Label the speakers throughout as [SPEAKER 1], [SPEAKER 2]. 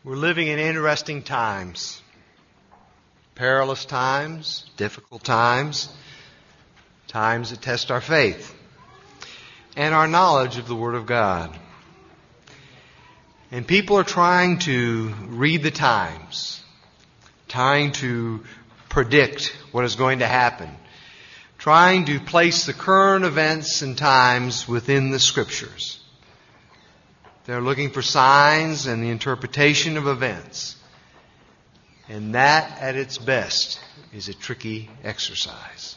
[SPEAKER 1] We're living in interesting times. Perilous times, difficult times, times that test our faith and our knowledge of the Word of God. And people are trying to read the times, trying to predict what is going to happen, trying to place the current events and times within the Scriptures. They're looking for signs and the interpretation of events. And that, at its best, is a tricky exercise.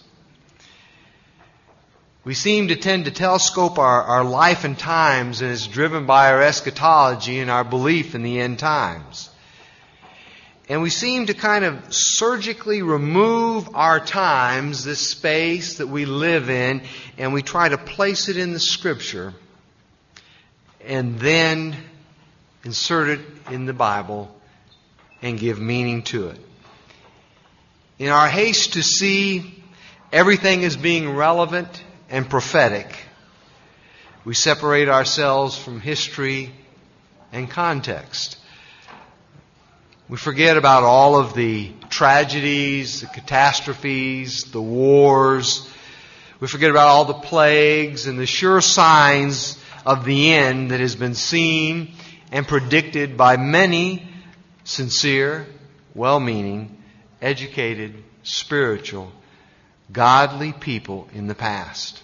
[SPEAKER 1] We seem to tend to telescope our life and times, and it's driven by our eschatology and our belief in the end times. And we seem to kind of surgically remove our times, this space that we live in, and we try to place it in the Scripture and then insert it in the Bible and give meaning to it. In our haste to see everything as being relevant and prophetic, we separate ourselves from history and context. We forget about all of the tragedies, the catastrophes, the wars. We forget about all the plagues and the sure signs of the end that has been seen and predicted by many sincere, well-meaning, educated, spiritual, godly people in the past.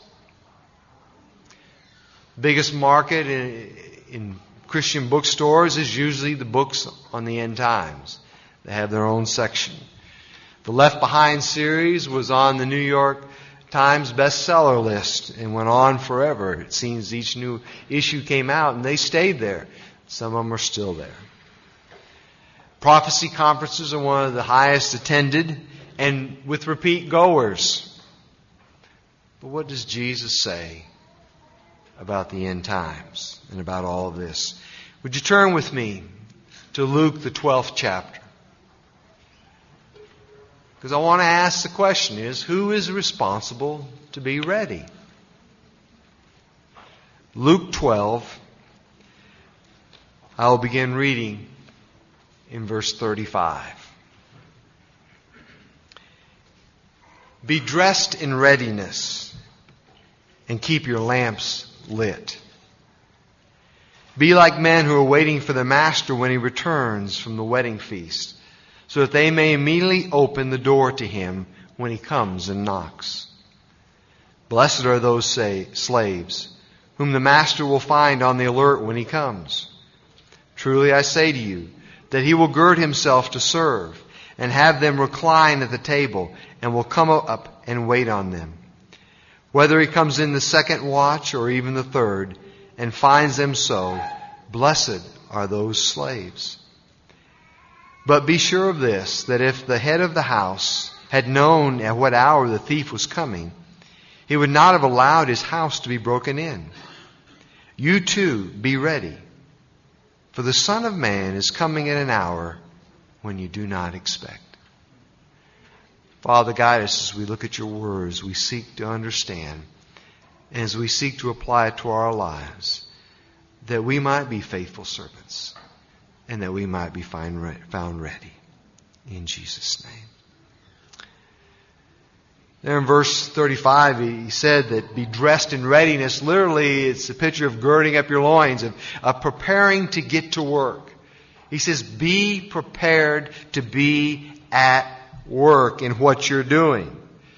[SPEAKER 1] Biggest market in Christian bookstores is usually the books on the end times. They have their own section. The Left Behind series was on the New York Times bestseller list and went on forever. It seems each new issue came out and they stayed there. Some of them are still there. Prophecy conferences are one of the highest attended and with repeat goers. But what does Jesus say about the end times and about all of this? Would you turn with me to Luke, the 12th chapter? Because I want to ask the question is, who is responsible to be ready? Luke 12, I will begin reading in verse 35. Be dressed in readiness and keep your lamps lit. Be like men who are waiting for their master when he returns from the wedding feast, so that they may immediately open the door to him when he comes and knocks. Blessed are those slaves whom the master will find on the alert when he comes. Truly I say to you that he will gird himself to serve and have them recline at the table and will come up and wait on them. Whether he comes in the second watch or even the third and finds them so, blessed are those slaves. But be sure of this, that if the head of the house had known at what hour the thief was coming, he would not have allowed his house to be broken in. You too be ready, for the Son of Man is coming at an hour when you do not expect. Father, guide us as we look at your words, we seek to understand, and as we seek to apply it to our lives, that we might be faithful servants, and that we might be found ready. In Jesus' name. There in verse 35, he said that be dressed in readiness. Literally, it's a picture of girding up your loins, of preparing to get to work. He says, be prepared to be at work in what you're doing.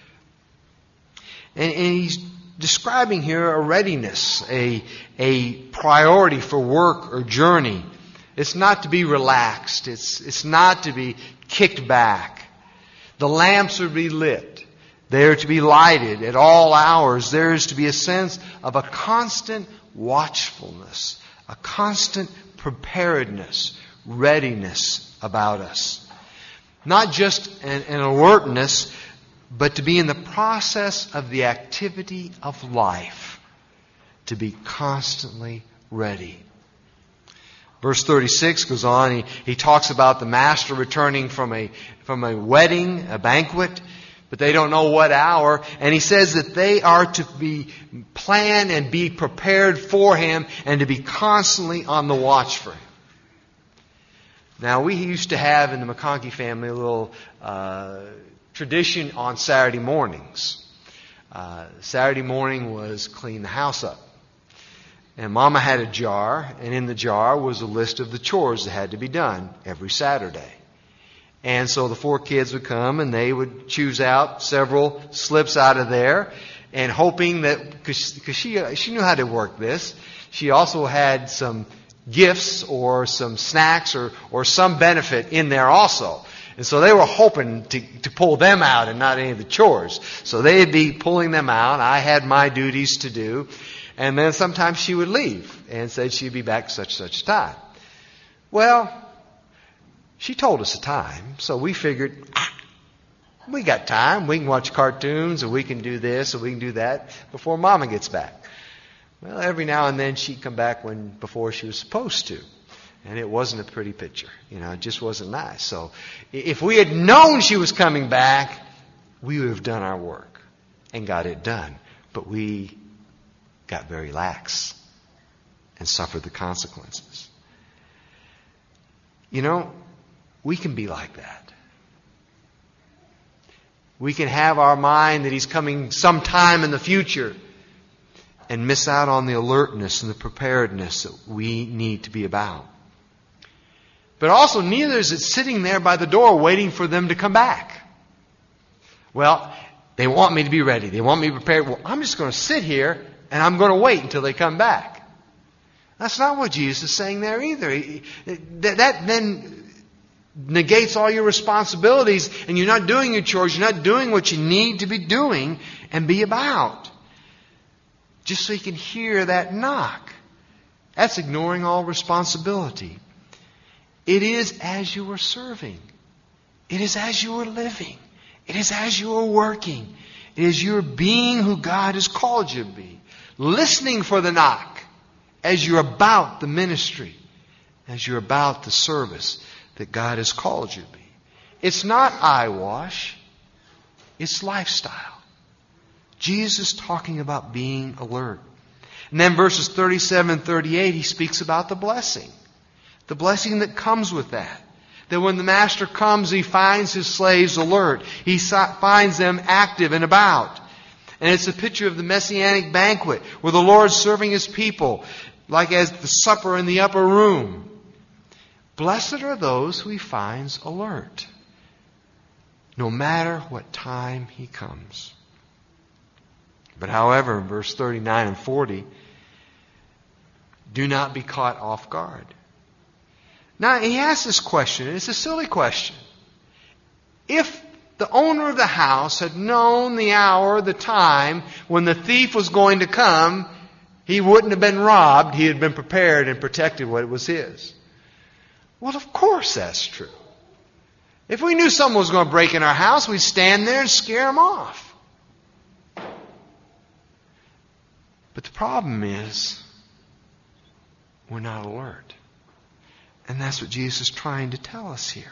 [SPEAKER 1] And he's describing here a readiness, a priority for work or journey. It's not to be relaxed. It's not to be kicked back. The lamps are to be lit. They are to be lighted at all hours. There is to be a sense of a constant watchfulness, a constant preparedness, readiness about us. Not just an alertness, but to be in the process of the activity of life, to be constantly ready. Verse 36 goes on. He talks about the master returning from a wedding, a banquet, but they don't know what hour. And he says that they are to be plan and be prepared for him and to be constantly on the watch for him. Now, we used to have in the McConkey family a little tradition on Saturday mornings. Saturday morning was clean the house up. And Mama had a jar, and in the jar was a list of the chores that had to be done every Saturday. And so the 4 kids would come, and they would choose out several slips out of there, and hoping that, because she knew how to work this, she also had some gifts or some snacks or some benefit in there also. And so they were hoping to pull them out and not any of the chores. So they'd be pulling them out. I had my duties to do. And then sometimes she would leave and said she'd be back such time. Well, she told us a time. So we figured, we got time. We can watch cartoons, or we can do this, or we can do that before Mama gets back. Well, every now and then she'd come back before she was supposed to. And it wasn't a pretty picture. It just wasn't nice. So if we had known she was coming back, we would have done our work and got it done. But we got very lax and suffered the consequences. We can be like that. We can have our mind that He's coming sometime in the future and miss out on the alertness and the preparedness that we need to be about. But also, neither is it sitting there by the door waiting for them to come back. Well, they want me to be ready. They want me prepared. Well, I'm just going to sit here and I'm going to wait until they come back. That's not what Jesus is saying there either. That then negates all your responsibilities, and you're not doing your chores. You're not doing what you need to be doing and be about. Just so you can hear that knock. That's ignoring all responsibility. It is as you are serving. It is as you are living. It is as you are working. It is your being who God has called you to be. Listening for the knock as you're about the ministry, as you're about the service that God has called you to be. It's not eyewash. It's lifestyle. Jesus is talking about being alert. And then verses 37 and 38, He speaks about the blessing. The blessing that comes with that. That when the master comes, he finds his slaves alert. He finds them active and about. And it's a picture of the Messianic banquet where the Lord's serving His people like as the supper in the upper room. Blessed are those who He finds alert, no matter what time He comes. But however, in verse 39 and 40, do not be caught off guard. Now, he asks this question, and it's a silly question. If the owner of the house had known the hour, the time, when the thief was going to come, he wouldn't have been robbed. He had been prepared and protected what was his. Well, of course that's true. If we knew someone was going to break in our house, we'd stand there and scare them off. But the problem is, we're not alert. And that's what Jesus is trying to tell us here.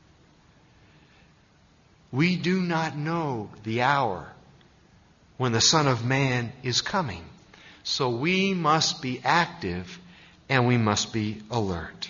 [SPEAKER 1] We do not know the hour when the Son of Man is coming. So we must be active and we must be alert.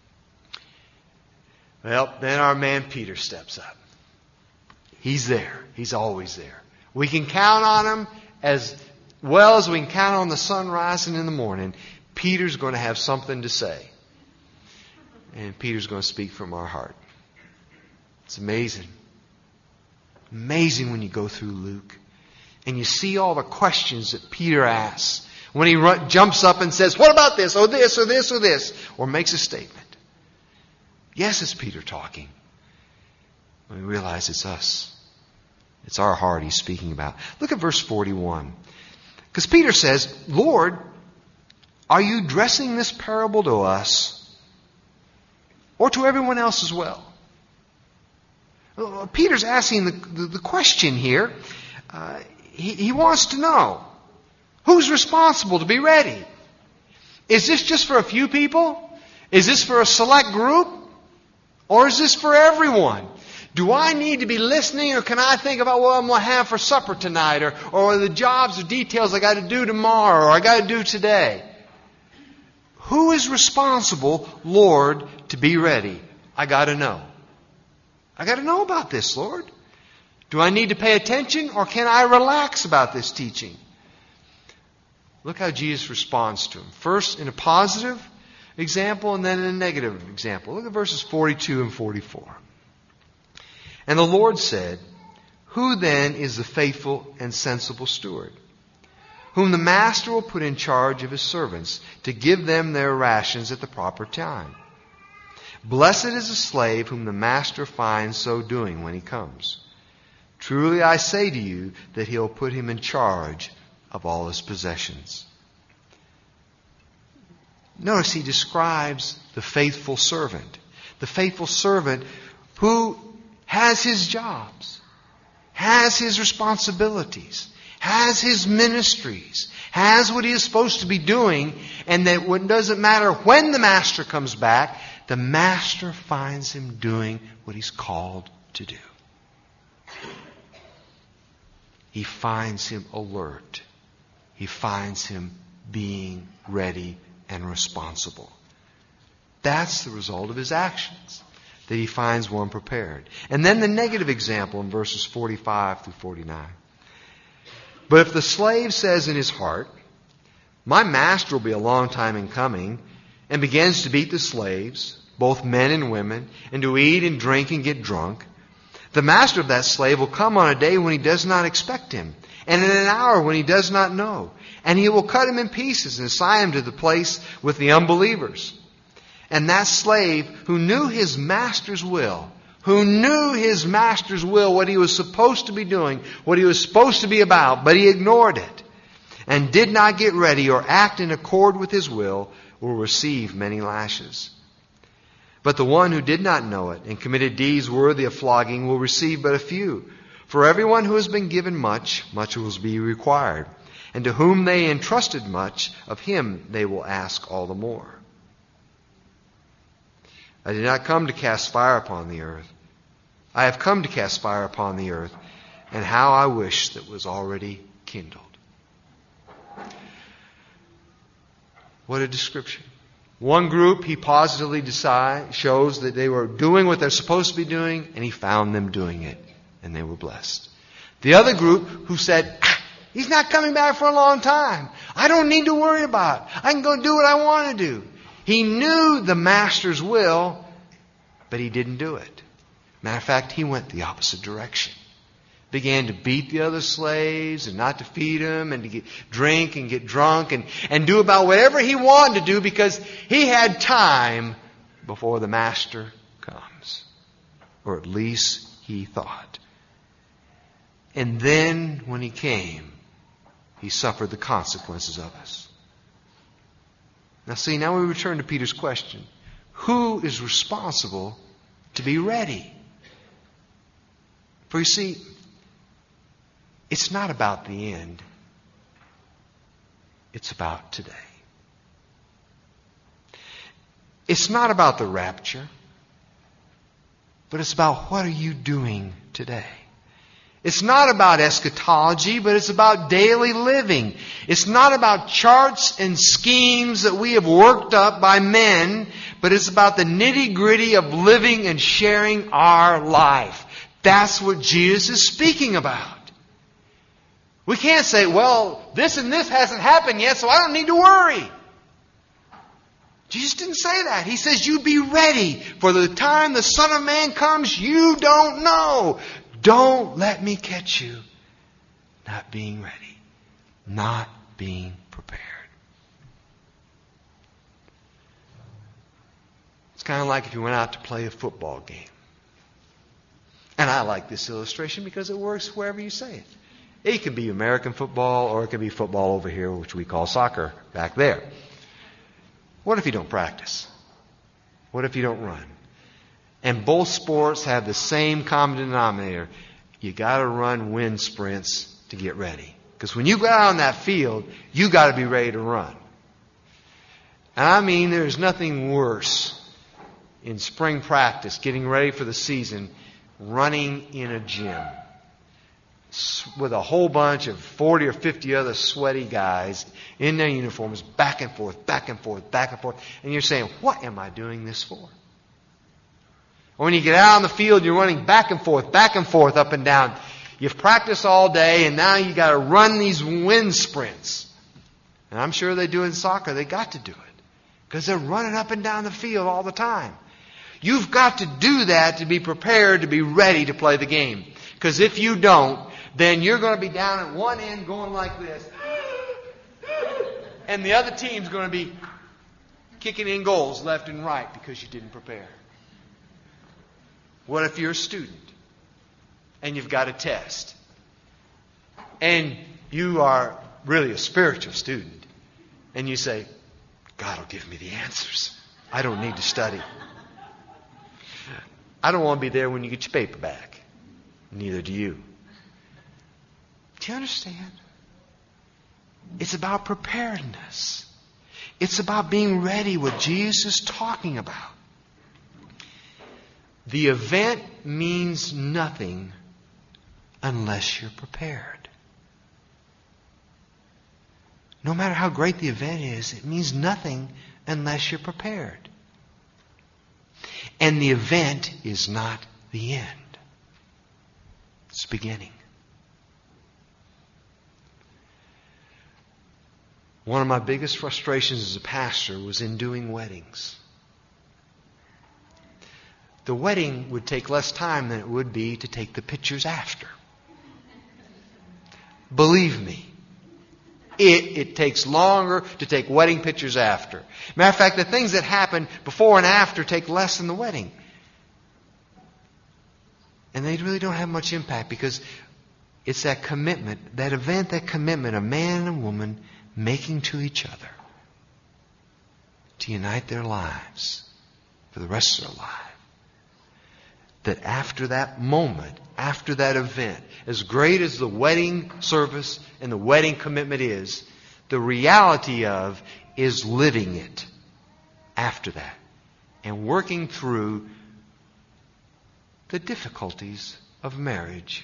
[SPEAKER 1] Well, then our man Peter steps up. He's there. He's always there. We can count on him as well as we can count on the sun rising in the morning. Peter's going to have something to say. And Peter's going to speak from our heart. It's amazing. Amazing when you go through Luke. And you see all the questions that Peter asks. When he jumps up and says, what about this, or this, or this, or this? Or makes a statement. Yes, it's Peter talking. We realize it's us. It's our heart he's speaking about. Look at verse 41. Because Peter says, Lord, are you addressing this parable to us or to everyone else as well? Peter's asking the question here. He wants to know, who's responsible to be ready? Is this just for a few people? Is this for a select group? Or is this for everyone? Do I need to be listening, or can I think about what I'm going to have for supper tonight, or the jobs or details I got to do tomorrow, or I got to do today? Who is responsible, Lord, to be ready? I got to know. I got to know about this, Lord. Do I need to pay attention, or can I relax about this teaching? Look how Jesus responds to him. First in a positive example, and then in a negative example. Look at verses 42 and 44. And the Lord said, "Who then is the faithful and sensible steward, whom the master will put in charge of his servants to give them their rations at the proper time? Blessed is the slave whom the master finds so doing when he comes. Truly I say to you that he'll put him in charge of all his possessions." Notice he describes the faithful servant. The faithful servant who has his jobs, has his responsibilities, has his ministries, has what he is supposed to be doing, and that it doesn't matter when the master comes back, the master finds him doing what he's called to do. He finds him alert. He finds him being ready and responsible. That's the result of his actions, that he finds one prepared. And then the negative example in verses 45 through 49. But if the slave says in his heart, "My master will be a long time in coming," and begins to beat the slaves, both men and women, and to eat and drink and get drunk, the master of that slave will come on a day when he does not expect him, and in an hour when he does not know. And he will cut him in pieces and assign him to the place with the unbelievers. And that slave who knew his master's will, what he was supposed to be doing, what he was supposed to be about, but he ignored it and did not get ready or act in accord with his will receive many lashes. But the one who did not know it and committed deeds worthy of flogging will receive but a few. For everyone who has been given much, much will be required. And to whom they entrusted much, of him they will ask all the more. I did not come to cast fire upon the earth. I have come to cast fire upon the earth, and how I wish that was already kindled. What a description. One group, he positively shows that they were doing what they're supposed to be doing, and he found them doing it, and they were blessed. The other group who said, "He's not coming back for a long time. I don't need to worry about it. I can go do what I want to do." He knew the master's will, but he didn't do it. Matter of fact, he went the opposite direction. Began to beat the other slaves and not to feed them and to drink and get drunk and do about whatever he wanted to do because he had time before the master comes. Or at least he thought. And then when he came, he suffered the consequences of us. Now we return to Peter's question. Who is responsible to be ready? For you see, it's not about the end. It's about today. It's not about the rapture, but it's about what are you doing today. It's not about eschatology, but it's about daily living. It's not about charts and schemes that we have worked up by men, but it's about the nitty-gritty of living and sharing our life. That's what Jesus is speaking about. We can't say, well, this and this hasn't happened yet, so I don't need to worry. Jesus didn't say that. He says, you be ready. For the time the Son of Man comes, you don't know. Don't let me catch you not being ready, not being prepared. It's kind of like if you went out to play a football game. And I like this illustration because it works wherever you say it. It can be American football or it can be football over here, which we call soccer back there. What if you don't practice? What if you don't run? And both sports have the same common denominator. You got to run wind sprints to get ready. Because when you go out on that field, you got to be ready to run. And I mean, there's nothing worse in spring practice, getting ready for the season, running in a gym with a whole bunch of 40 or 50 other sweaty guys in their uniforms, back and forth, back and forth, back and forth. And you're saying, what am I doing this for? Or when you get out on the field, you're running back and forth, up and down. You've practiced all day, and now you got to run these wind sprints. And I'm sure they do in soccer. They got to do it because they're running up and down the field all the time. You've got to do that to be prepared, to be ready to play the game. Because if you don't, then you're going to be down at one end going like this. And the other team's going to be kicking in goals left and right because you didn't prepare. What if you're a student and you've got a test? And you are really a spiritual student. And you say, God will give me the answers. I don't need to study. I don't want to be there when you get your paper back. Neither do you. Do you understand? It's about preparedness. It's about being ready, what Jesus is talking about. The event means nothing unless you're prepared. No matter how great the event is, it means nothing unless you're prepared. And the event is not the end. It's the beginning. One of my biggest frustrations as a pastor was in doing weddings. The wedding would take less time than it would be to take the pictures after. Believe me, it takes longer to take wedding pictures after. Matter of fact, the things that happen before and after take less than the wedding. And they really don't have much impact because it's that commitment, that event, that commitment, a man and a woman making to each other to unite their lives for the rest of their life. That after that moment, after that event, as great as the wedding service and the wedding commitment is, the reality of is living it after that and working through the difficulties of marriage.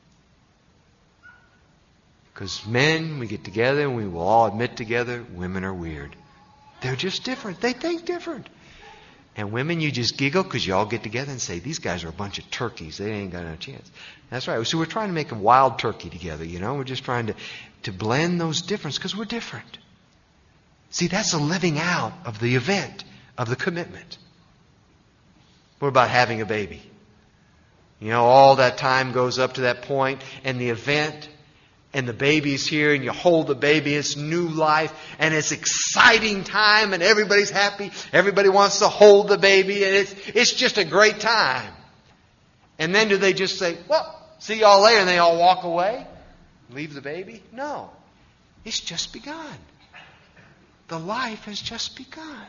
[SPEAKER 1] Because men, we get together and we will all admit together, women are weird. They're just different. They think different. And women, you just giggle because you all get together and say, these guys are a bunch of turkeys. They ain't got no chance. That's right. So we're trying to make a wild turkey together, you know. We're just trying to blend those differences because we're different. See, that's a living out of the event, of the commitment. What about having a baby? You know, all that time goes up to that point and the event and the baby's here and you hold the baby. It's new life and it's exciting time and everybody's happy. Everybody wants to hold the baby and it's just a great time. And then do they just say, well, see y'all later, and they all walk away? Leave the baby? No. It's just begun. The life has just begun.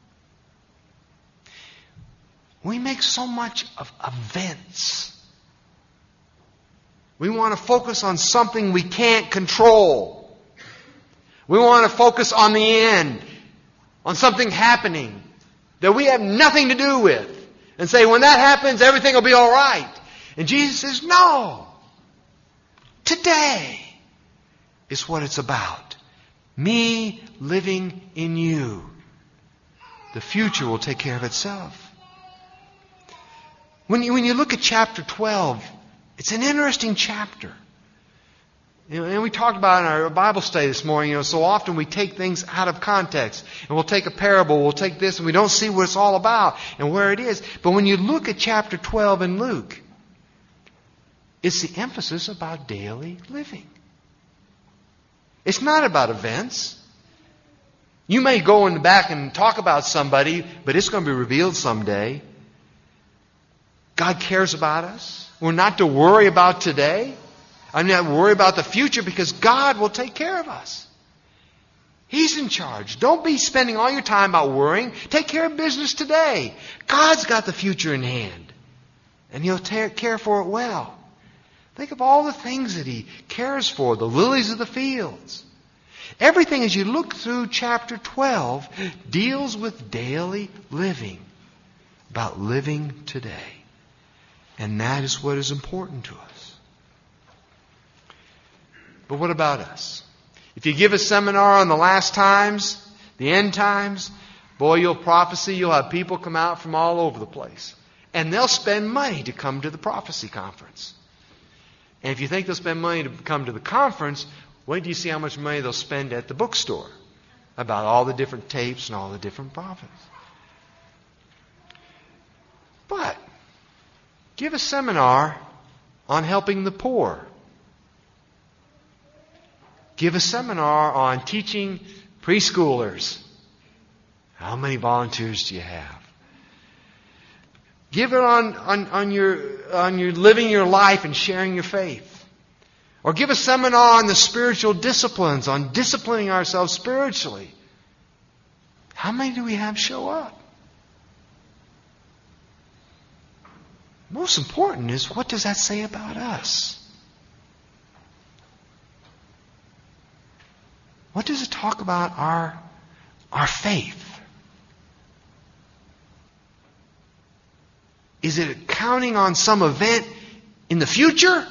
[SPEAKER 1] We make so much of events. We want to focus on something we can't control. We want to focus on the end, on something happening that we have nothing to do with. And say, when that happens, everything will be all right. And Jesus says, no. Today is what it's about. Me living in you. The future will take care of itself. When you look at chapter 12, it's an interesting chapter. You know, and we talked about in our Bible study this morning, you know, so often we take things out of context. And we'll take a parable, we'll take this, and we don't see what it's all about and where it is. But when you look at chapter 12 in Luke, it's the emphasis about daily living. It's not about events. You may go in the back and talk about somebody, but it's going to be revealed someday. God cares about us. We're not to worry about today. I'm not worried about the future because God will take care of us. He's in charge. Don't be spending all your time about worrying. Take care of business today. God's got the future in hand. And He'll care for it well. Think of all the things that He cares for. The lilies of the fields. Everything as you look through chapter 12 deals with daily living. About living today. And that is what is important to us. But what about us? If you give a seminar on the last times, the end times, boy, you'll have people come out from all over the place. And they'll spend money to come to the prophecy conference. And if you think they'll spend money to come to the conference, wait till you see how much money they'll spend at the bookstore about all the different tapes and all the different prophets. But give a seminar on helping the poor. Give a seminar on teaching preschoolers. How many volunteers do you have? Give it on your living your life and sharing your faith. Or give a seminar on the spiritual disciplines, on disciplining ourselves spiritually. How many do we have show up? Most important is, what does that say about us? What does it talk about our faith? Is it counting on some event in the future?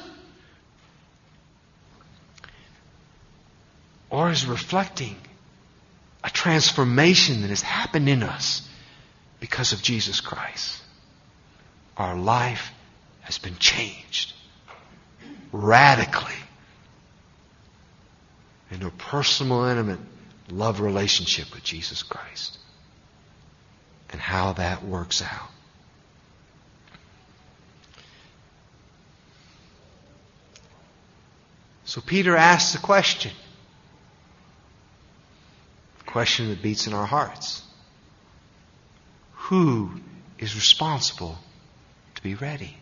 [SPEAKER 1] Or is it reflecting a transformation that has happened in us because of Jesus Christ? Our life has been changed radically into a personal, intimate love relationship with Jesus Christ. And how that works out. So Peter asks the question that beats in our hearts. Who is responsible to be ready?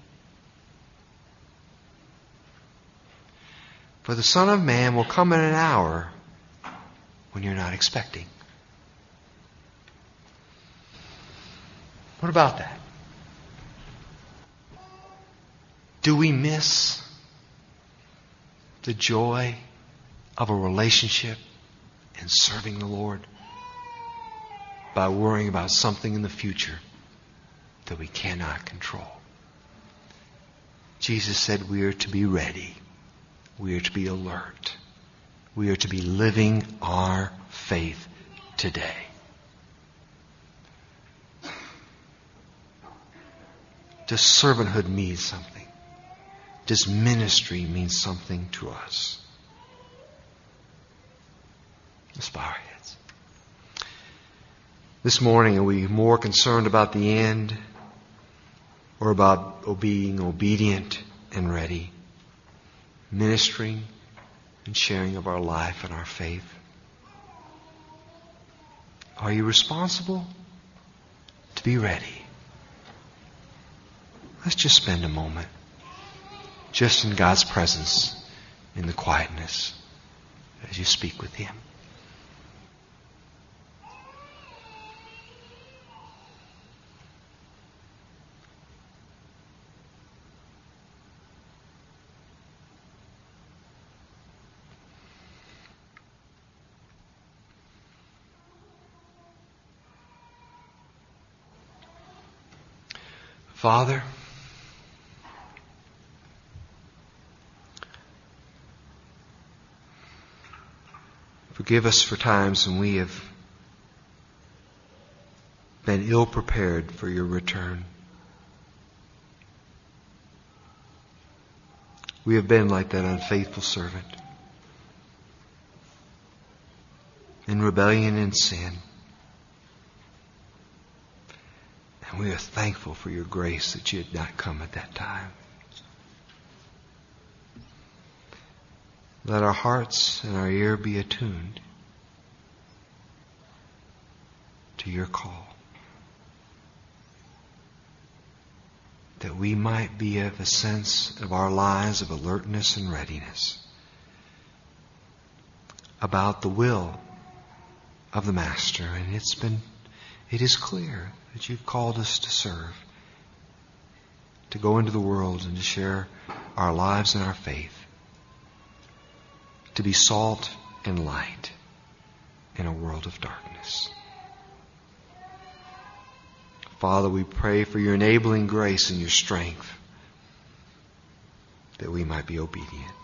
[SPEAKER 1] For the Son of Man will come in an hour when you're not expecting. What about that? Do we miss the joy of a relationship and serving the Lord by worrying about something in the future that we cannot control? Jesus said we are to be ready. We are to be alert. We are to be living our faith today. Does servanthood mean something? Does ministry mean something to us? Let's bow our heads. This morning, are we more concerned about the end or about being obedient and ready? Ministering and sharing of our life and our faith? Are you responsible to be ready? Let's just spend a moment just in God's presence, in the quietness, as you speak with Him. Father, forgive us for times when we have been ill prepared for your return. We have been like that unfaithful servant, in rebellion and sin. And we are thankful for your grace that you had not come at that time. Let our hearts and our ear be attuned to your call, that we might be of a sense of our lives of alertness and readiness about the will of the Master. And it is clear that you've called us to serve, to go into the world and to share our lives and our faith, to be salt and light in a world of darkness. Father, we pray for your enabling grace and your strength, that we might be obedient.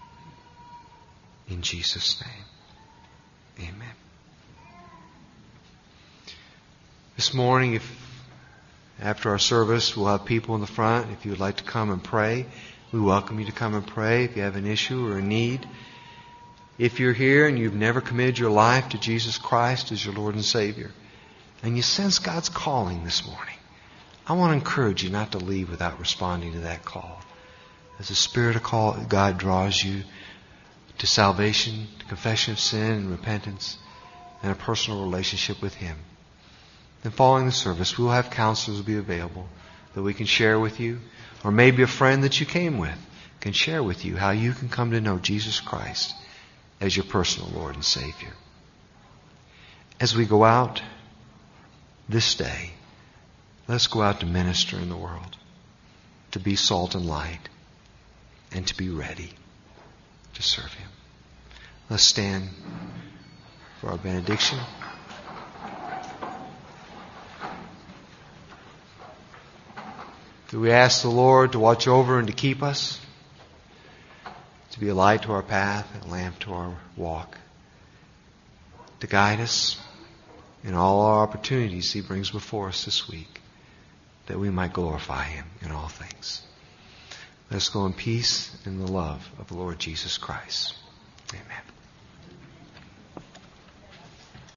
[SPEAKER 1] In Jesus' name, amen. This morning, if After our service, we'll have people in the front. If you would like to come and pray, we welcome you to come and pray if you have an issue or a need. If you're here and you've never committed your life to Jesus Christ as your Lord and Savior, and you sense God's calling this morning, I want to encourage you not to leave without responding to that call. As the Spirit of God draws you to salvation, to confession of sin and repentance, and a personal relationship with Him. Then following the service, we'll have counselors be available that we can share with you, or maybe a friend that you came with can share with you how you can come to know Jesus Christ as your personal Lord and Savior. As we go out this day, let's go out to minister in the world, to be salt and light, and to be ready to serve Him. Let's stand for our benediction. Do we ask the Lord to watch over and to keep us, to be a light to our path and a lamp to our walk, to guide us in all our opportunities He brings before us this week, that we might glorify Him in all things. Let us go in peace and the love of the Lord Jesus Christ. Amen.